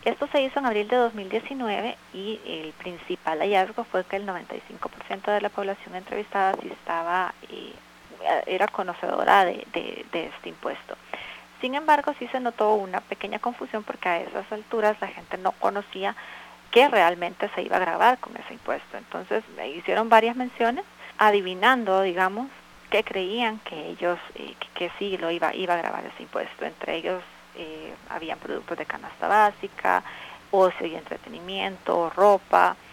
Esto se hizo en abril de 2019 y el principal hallazgo fue que el 95% de la población entrevistada sí era conocedora de este impuesto. Sin embargo, sí se notó una pequeña confusión porque a esas alturas la gente no conocía que realmente se iba a gravar con ese impuesto. Entonces hicieron varias menciones, adivinando, digamos, que creían que ellos, que sí lo iba a gravar ese impuesto. Entre ellos habían productos de canasta básica, ocio y entretenimiento, ropa,